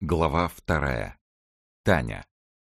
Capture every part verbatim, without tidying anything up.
Глава вторая. Таня.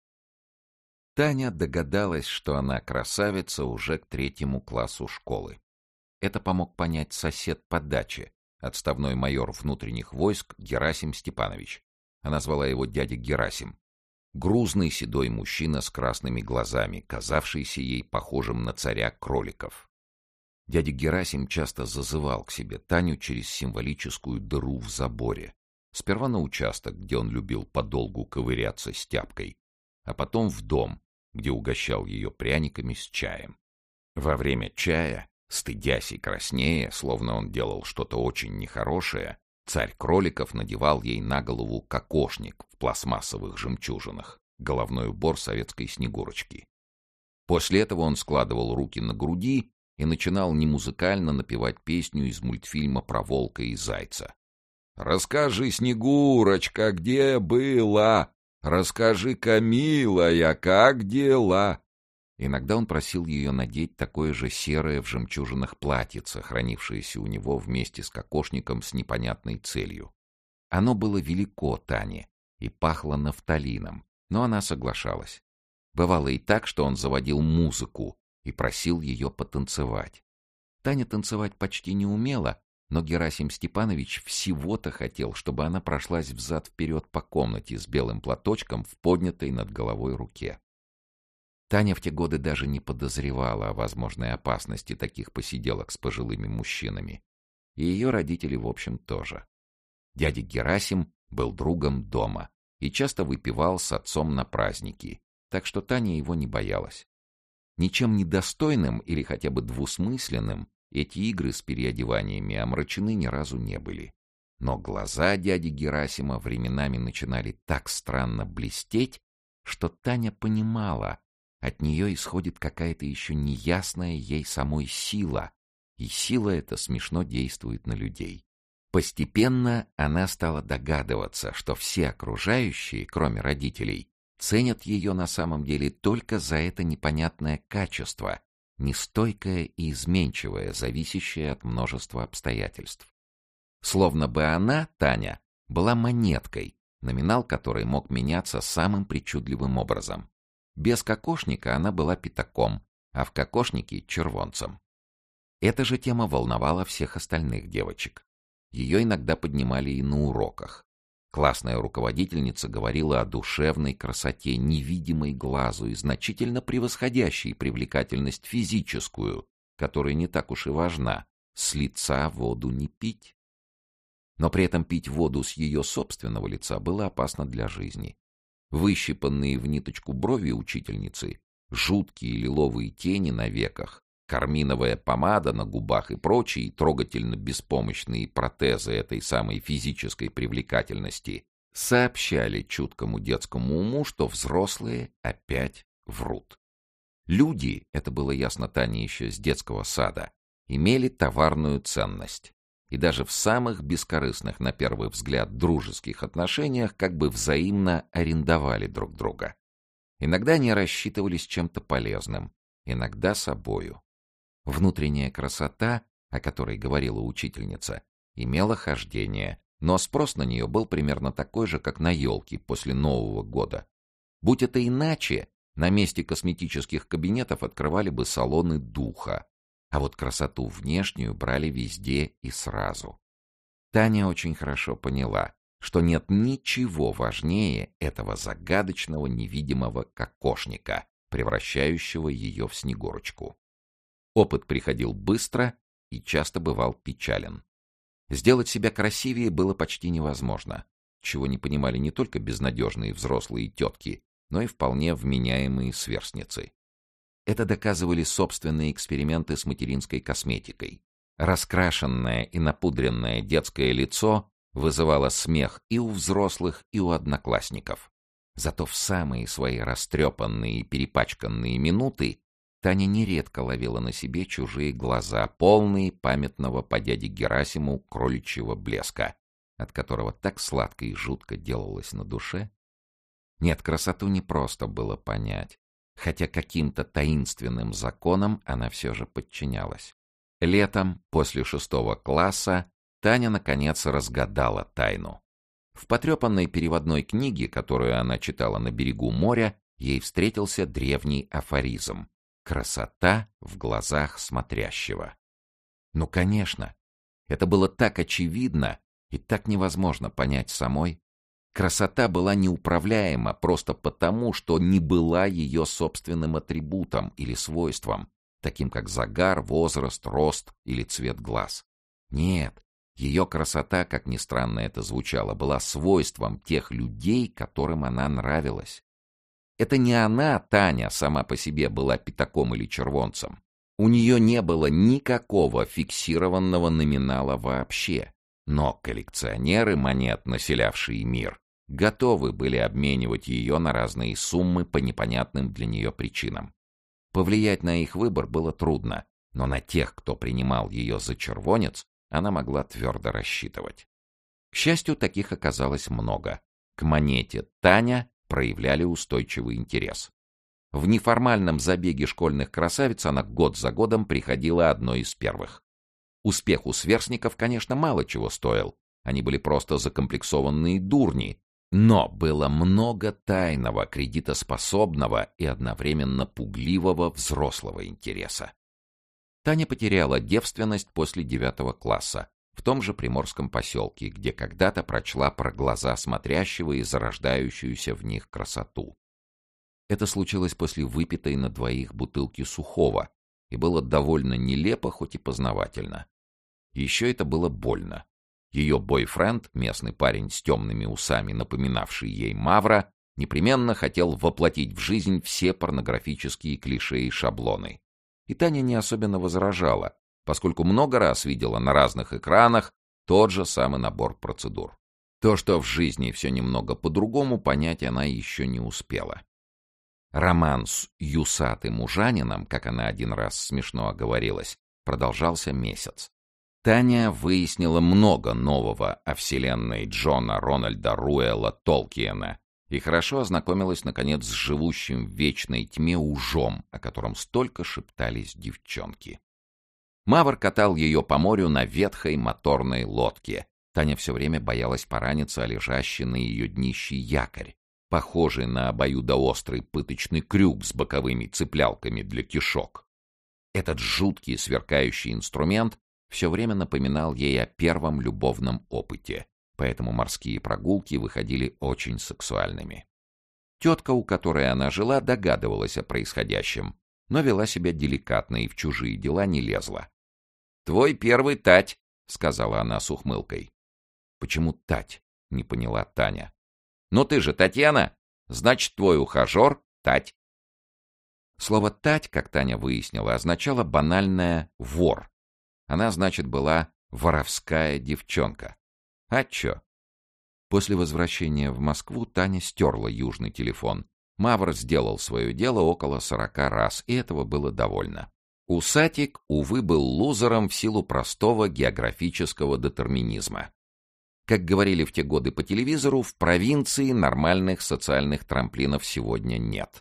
Таня догадалась, что она красавица уже к третьему классу школы. Это помог понять сосед по даче, отставной майор внутренних войск Герасим Степанович. Она звала его дядя Герасим. Грузный седой мужчина с красными глазами, казавшийся ей похожим на царя кроликов. Дядя Герасим часто зазывал к себе Таню через символическую дыру в заборе. Сперва на участок, где он любил подолгу ковыряться с тяпкой, а потом в дом, где угощал ее пряниками с чаем. Во время чая, стыдясь и краснея, словно он делал что-то очень нехорошее, царь кроликов надевал ей на голову кокошник в пластмассовых жемчужинах, головной убор советской Снегурочки. После этого он складывал руки на груди и начинал немузыкально напевать песню из мультфильма про волка и зайца. «Расскажи, Снегурочка, где была? Расскажи-ка, милая, как дела?» Иногда он просил ее надеть такое же серое в жемчужинах платьице, хранившееся у него вместе с кокошником с непонятной целью. Оно было велико Тане и пахло нафталином, но она соглашалась. Бывало и так, что он заводил музыку и просил ее потанцевать. Таня танцевать почти не умела, но Герасим Степанович всего-то хотел, чтобы она прошлась взад-вперед по комнате с белым платочком в поднятой над головой руке. Таня в те годы даже не подозревала о возможной опасности таких посиделок с пожилыми мужчинами. И ее родители, в общем, тоже. Дядя Герасим был другом дома и часто выпивал с отцом на праздники, так что Таня его не боялась. Ничем недостойным или хотя бы двусмысленным эти игры с переодеваниями омрачены ни разу не были. Но глаза дяди Герасима временами начинали так странно блестеть, что Таня понимала, от нее исходит какая-то еще неясная ей самой сила, и сила эта смешно действует на людей. Постепенно она стала догадываться, что все окружающие, кроме родителей, ценят ее на самом деле только за это непонятное качество, нестойкое и изменчивое, зависящее от множества обстоятельств. Словно бы она, Таня, была монеткой, номинал которой мог меняться самым причудливым образом. Без кокошника она была пятаком, а в кокошнике — червонцем. Эта же тема волновала всех остальных девочек. Ее иногда поднимали и на уроках. Классная руководительница говорила о душевной красоте, невидимой глазу и значительно превосходящей привлекательность физическую, которая не так уж и важна, с лица воду не пить. Но при этом пить воду с ее собственного лица было опасно для жизни. Выщипанные в ниточку брови учительницы, жуткие лиловые тени на веках, карминовая помада на губах и прочие трогательно беспомощные протезы этой самой физической привлекательности сообщали чуткому детскому уму, что взрослые опять врут. Люди, это было ясно Тане еще с детского сада, имели товарную ценность. И даже в самых бескорыстных, на первый взгляд, дружеских отношениях как бы взаимно арендовали друг друга. Иногда они рассчитывались чем-то полезным, иногда собою. Внутренняя красота, о которой говорила учительница, имела хождение, но спрос на нее был примерно такой же, как на елки после Нового года. Будь это иначе, на месте косметических кабинетов открывали бы салоны духа, а вот красоту внешнюю брали везде и сразу. Таня очень хорошо поняла, что нет ничего важнее этого загадочного невидимого кокошника, превращающего ее в Снегурочку. Опыт приходил быстро и часто бывал печален. Сделать себя красивее было почти невозможно, чего не понимали не только безнадежные взрослые тетки, но и вполне вменяемые сверстницы. Это доказывали собственные эксперименты с материнской косметикой. Раскрашенное и напудренное детское лицо вызывало смех и у взрослых, и у одноклассников. Зато в самые свои растрепанные и перепачканные минуты Таня нередко ловила на себе чужие глаза, полные памятного по дяде Герасиму кроличьего блеска, от которого так сладко и жутко делалось на душе. Нет, красоту не просто было понять, хотя каким-то таинственным законам она все же подчинялась. Летом, после шестого класса, Таня, наконец, разгадала тайну. В потрепанной переводной книге, которую она читала на берегу моря, ей встретился древний афоризм: «Красота в глазах смотрящего». Ну, конечно, это было так очевидно и так невозможно понять самой. Красота была неуправляема просто потому, что не была ее собственным атрибутом или свойством, таким как загар, возраст, рост или цвет глаз. Нет, ее красота, как ни странно это звучало, была свойством тех людей, которым она нравилась. Это не она, Таня, сама по себе была пятаком или червонцем. У нее не было никакого фиксированного номинала вообще. Но коллекционеры монет, населявшие мир, готовы были обменивать ее на разные суммы по непонятным для нее причинам. Повлиять на их выбор было трудно, но на тех, кто принимал ее за червонец, она могла твердо рассчитывать. К счастью, таких оказалось много. К монете «Таня» проявляли устойчивый интерес. В неформальном забеге школьных красавиц она год за годом приходила одной из первых. Успех у сверстников, конечно, мало чего стоил. Они были просто закомплексованные дурни. Но было много тайного, кредитоспособного и одновременно пугливого взрослого интереса. Таня потеряла девственность после девятого класса, в том же приморском поселке, где когда-то прочла про глаза смотрящего и зарождающуюся в них красоту. Это случилось после выпитой на двоих бутылки сухого и было довольно нелепо, хоть и познавательно. Еще это было больно. Ее бойфренд, местный парень с темными усами, напоминавший ей Мавра, непременно хотел воплотить в жизнь все порнографические клише и шаблоны. И Таня не особенно возражала, поскольку много раз видела на разных экранах тот же самый набор процедур. То, что в жизни все немного по-другому, понять она еще не успела. Роман с юсатым ужанином, как она один раз смешно оговорилась, продолжался месяц. Таня выяснила много нового о вселенной Джона Рональда Руэлла Толкиена и хорошо ознакомилась, наконец, с живущим в вечной тьме ужом, о котором столько шептались девчонки. Мавр катал ее по морю на ветхой моторной лодке. Таня все время боялась пораниться о лежащий на ее днище якорь, похожий на обоюдоострый пыточный крюк с боковыми цеплялками для кишок. Этот жуткий сверкающий инструмент все время напоминал ей о первом любовном опыте, поэтому морские прогулки выходили очень сексуальными. Тетка, у которой она жила, догадывалась о происходящем, но вела себя деликатно и в чужие дела не лезла. «Твой первый Тать», — сказала она с ухмылкой. «Почему Тать?» — не поняла Таня. «Ну ты же Татьяна, значит, твой ухажер — Тать». Слово «тать», как Таня выяснила, означало банальное «вор». Она, значит, была воровская девчонка. А чё? После возвращения в Москву Таня стерла южный телефон. Мавр сделал свое дело около сорока раз, и этого было довольно. Усатик, увы, был лузером в силу простого географического детерминизма. Как говорили в те годы по телевизору, в провинции нормальных социальных трамплинов сегодня нет.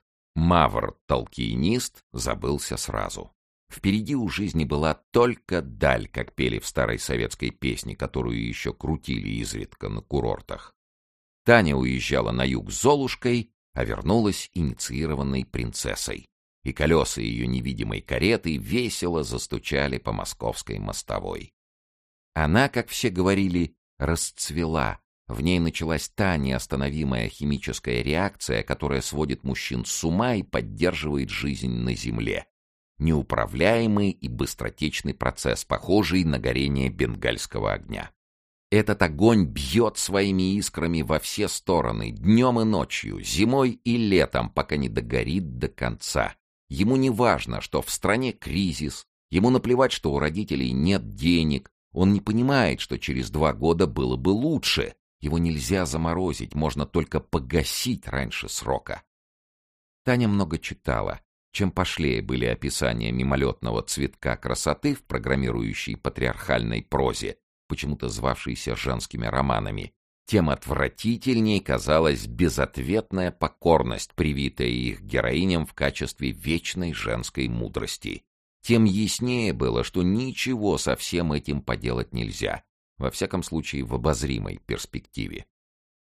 Мавр-толкиенист забылся сразу. Впереди у жизни была только даль, как пели в старой советской песне, которую еще крутили изредка на курортах. Таня уезжала на юг с Золушкой, а вернулась инициированной принцессой. И колеса ее невидимой кареты весело застучали по московской мостовой. Она, как все говорили, расцвела. В ней началась та неостановимая химическая реакция, которая сводит мужчин с ума и поддерживает жизнь на земле. Неуправляемый и быстротечный процесс, похожий на горение бенгальского огня. Этот огонь бьет своими искрами во все стороны, днем и ночью, зимой и летом, пока не догорит до конца. Ему не важно, что в стране кризис, ему наплевать, что у родителей нет денег, он не понимает, что через два года было бы лучше. Его нельзя заморозить, можно только погасить раньше срока. Таня много читала. Чем пошлее были описания мимолетного цветка красоты в программирующей патриархальной прозе, почему-то звавшейся женскими романами, тем отвратительней казалась безответная покорность, привитая их героиням в качестве вечной женской мудрости. Тем яснее было, что ничего со всем этим поделать нельзя, во всяком случае в обозримой перспективе.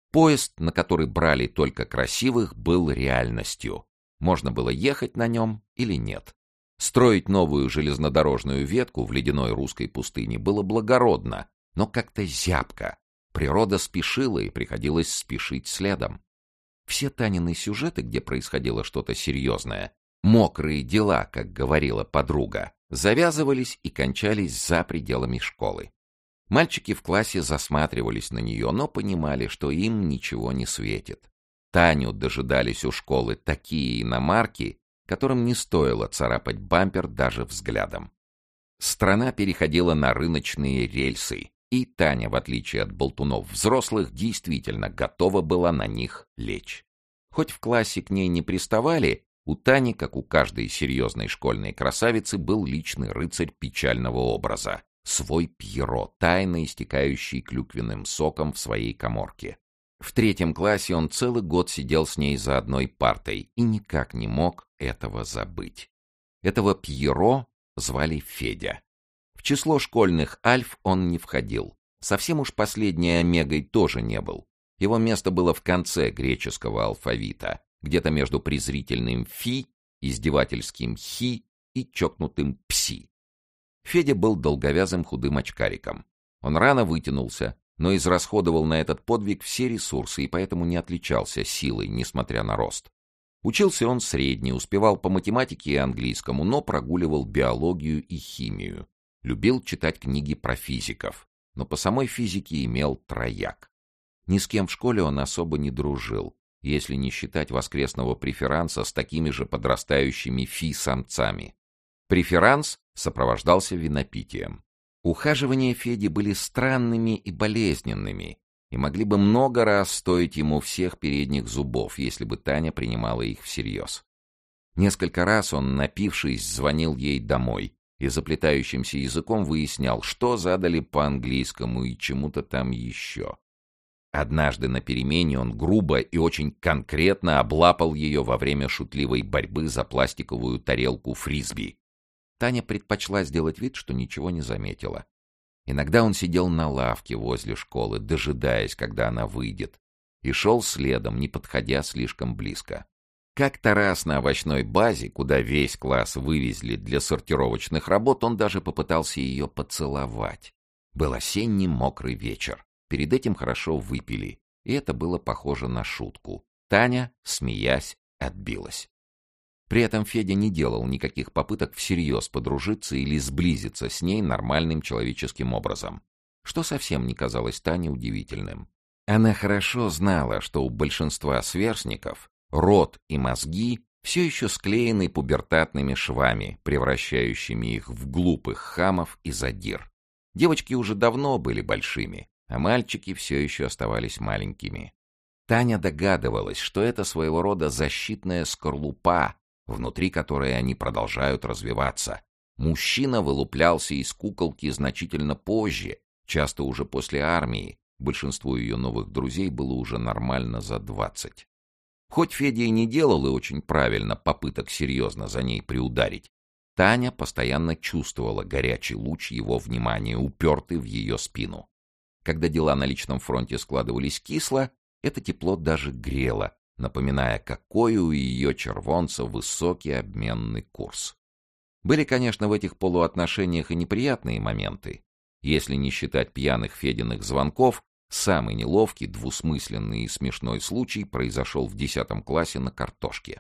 Поезд, на который брали только красивых, был реальностью. Можно было ехать на нем или нет. Строить новую железнодорожную ветку в ледяной русской пустыне было благородно, но как-то зябко. Природа спешила, и приходилось спешить следом. Все Танины сюжеты, где происходило что-то серьезное, мокрые дела, как говорила подруга, завязывались и кончались за пределами школы. Мальчики в классе засматривались на нее, но понимали, что им ничего не светит. Таню дожидались у школы такие иномарки, которым не стоило царапать бампер даже взглядом. Страна переходила на рыночные рельсы, и Таня, в отличие от болтунов взрослых, действительно готова была на них лечь. Хоть в классе к ней не приставали, у Тани, как у каждой серьезной школьной красавицы, был личный рыцарь печального образа, свой Пьеро, тайно истекающий клюквенным соком в своей каморке. В третьем классе он целый год сидел с ней за одной партой и никак не мог этого забыть. Этого Пьеро звали Федя. В число школьных альф он не входил. Совсем уж последней омегой тоже не был. Его место было в конце греческого алфавита, где-то между презрительным «фи», издевательским «хи» и чокнутым «пси». Федя был долговязым худым очкариком. Он рано вытянулся, но израсходовал на этот подвиг все ресурсы и поэтому не отличался силой, несмотря на рост. Учился он средне, успевал по математике и английскому, но прогуливал биологию и химию. Любил читать книги про физиков, но по самой физике имел трояк. Ни с кем в школе он особо не дружил, если не считать воскресного преферанса с такими же подрастающими фи-самцами. Преферанс сопровождался винопитием. Ухаживания Феди были странными и болезненными, и могли бы много раз стоить ему всех передних зубов, если бы Таня принимала их всерьез. Несколько раз он, напившись, звонил ей домой и заплетающимся языком выяснял, что задали по английскому и чему-то там еще. Однажды на перемене он грубо и очень конкретно облапал ее во время шутливой борьбы за пластиковую тарелку фрисби. Таня предпочла сделать вид, что ничего не заметила. Иногда он сидел на лавке возле школы, дожидаясь, когда она выйдет, и шел следом, не подходя слишком близко. Как-то раз на овощной базе, куда весь класс вывезли для сортировочных работ, он даже попытался ее поцеловать. Был осенний мокрый вечер. Перед этим хорошо выпили, и это было похоже на шутку. Таня, смеясь, отбилась. При этом Федя не делал никаких попыток всерьез подружиться или сблизиться с ней нормальным человеческим образом, что совсем не казалось Тане удивительным. Она хорошо знала, что у большинства сверстников рот и мозги все еще склеены пубертатными швами, превращающими их в глупых хамов и задир. Девочки уже давно были большими, а мальчики все еще оставались маленькими. Таня догадывалась, что это своего рода защитная скорлупа, внутри которой они продолжают развиваться. Мужчина вылуплялся из куколки значительно позже, часто уже после армии. Большинству ее новых друзей было уже нормально за двадцать. Хоть Федя и не делал, и очень правильно, попыток серьезно за ней приударить, Таня постоянно чувствовала горячий луч его внимания, упертый в ее спину. Когда дела на личном фронте складывались кисло, это тепло даже грело, напоминая, какой у ее червонца высокий обменный курс. Были, конечно, в этих полуотношениях и неприятные моменты. Если не считать пьяных Фединых звонков, самый неловкий, двусмысленный и смешной случай произошел в десятом классе на картошке.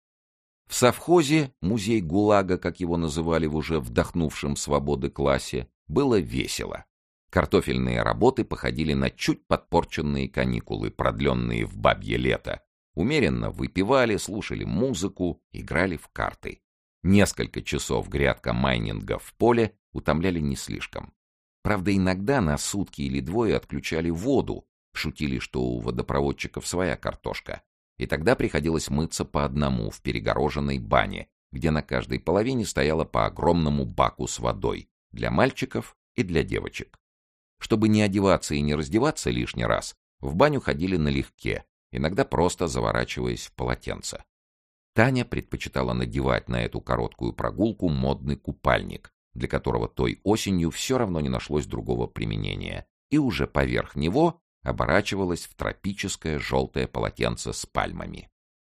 В совхозе, музей ГУЛАГа, как его называли в уже вдохнувшем свободы классе, было весело. Картофельные работы походили на чуть подпорченные каникулы, продленные в бабье лето. Умеренно выпивали, слушали музыку, играли в карты. Несколько часов грядка майнинга в поле утомляли не слишком. Правда, иногда на сутки или двое отключали воду, шутили, что у водопроводчиков своя картошка. И тогда приходилось мыться по одному в перегороженной бане, где на каждой половине стояло по огромному баку с водой для мальчиков и для девочек. Чтобы не одеваться и не раздеваться лишний раз, в баню ходили налегке, иногда просто заворачиваясь в полотенце. Таня предпочитала надевать на эту короткую прогулку модный купальник, для которого той осенью все равно не нашлось другого применения, и уже поверх него оборачивалась в тропическое желтое полотенце с пальмами.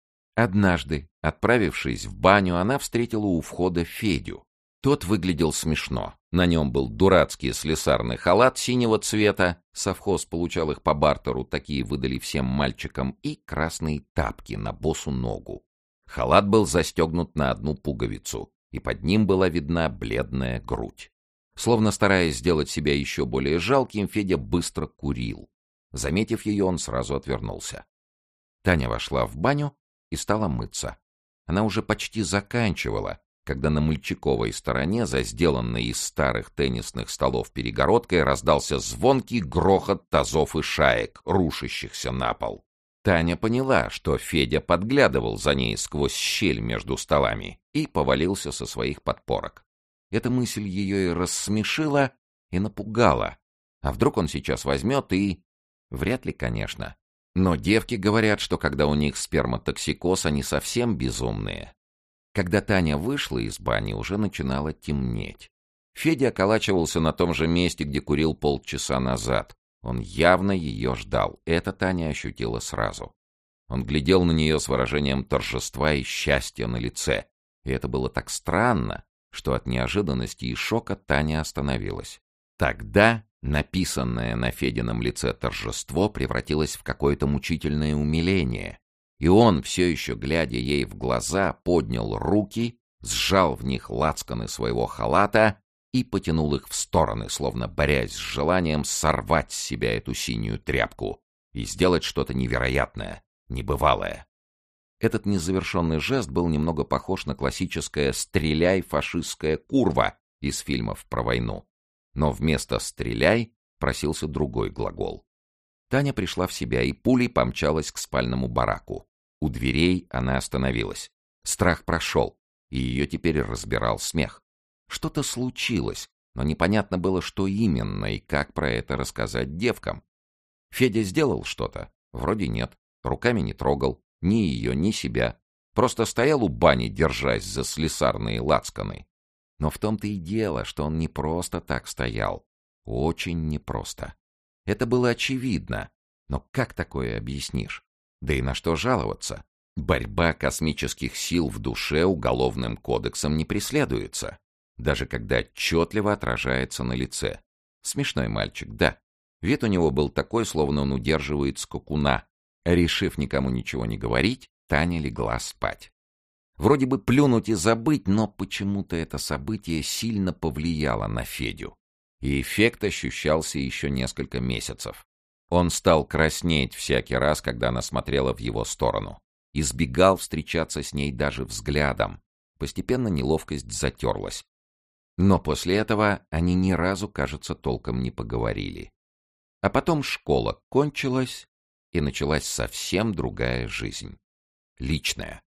Однажды, отправившись в баню, она встретила у входа Федю. Тот выглядел смешно. На нем был дурацкий слесарный халат синего цвета, совхоз получал их по бартеру, такие выдали всем мальчикам, и красные тапки на босу ногу. Халат был застегнут на одну пуговицу, и под ним была видна бледная грудь. Словно стараясь сделать себя еще более жалким, Федя быстро курил. Заметив ее, он сразу отвернулся. Таня вошла в баню и стала мыться. Она уже почти заканчивала, когда на мальчиковой стороне, за сделанной из старых теннисных столов перегородкой, раздался звонкий грохот тазов и шаек, рушащихся на пол. Таня поняла, что Федя подглядывал за ней сквозь щель между столами и повалился со своих подпорок. Эта мысль ее и рассмешила, и напугала. А вдруг он сейчас возьмет и... Вряд ли, конечно. Но девки говорят, что когда у них сперматоксикоз, они совсем безумные. Когда Таня вышла из бани, уже начинало темнеть. Федя околачивался на том же месте, где курил полчаса назад. Он явно ее ждал. Это Таня ощутила сразу. Он глядел на нее с выражением торжества и счастья на лице. И это было так странно, что от неожиданности и шока Таня остановилась. Тогда написанное на Федином лице торжество превратилось в какое-то мучительное умиление. И он, все еще глядя ей в глаза, поднял руки, сжал в них лацканы своего халата и потянул их в стороны, словно борясь с желанием сорвать с себя эту синюю тряпку и сделать что-то невероятное, небывалое. Этот незавершенный жест был немного похож на классическое «стреляй, фашистская курва» из фильмов про войну. Но вместо «стреляй» просился другой глагол. Таня пришла в себя и пулей помчалась к спальному бараку. У дверей она остановилась. Страх прошел, и ее теперь разбирал смех. Что-то случилось, но непонятно было, что именно и как про это рассказать девкам. Федя сделал что-то? Вроде нет. Руками не трогал. Ни ее, ни себя. Просто стоял у бани, держась за слесарные лацканы. Но в том-то и дело, что он не просто так стоял. Очень непросто. Это было очевидно. Но как такое объяснишь? Да и на что жаловаться? Борьба космических сил в душе уголовным кодексом не преследуется. Даже когда отчетливо отражается на лице. Смешной мальчик, да. Вид у него был такой, словно он удерживает скакуна. Решив никому ничего не говорить, Таня легла спать. Вроде бы плюнуть и забыть, но почему-то это событие сильно повлияло на Федю. И эффект ощущался еще несколько месяцев. Он стал краснеть всякий раз, когда она смотрела в его сторону. Избегал встречаться с ней даже взглядом. Постепенно неловкость затерлась. Но после этого они ни разу, кажется, толком не поговорили. А потом школа кончилась, и началась совсем другая жизнь. Личная.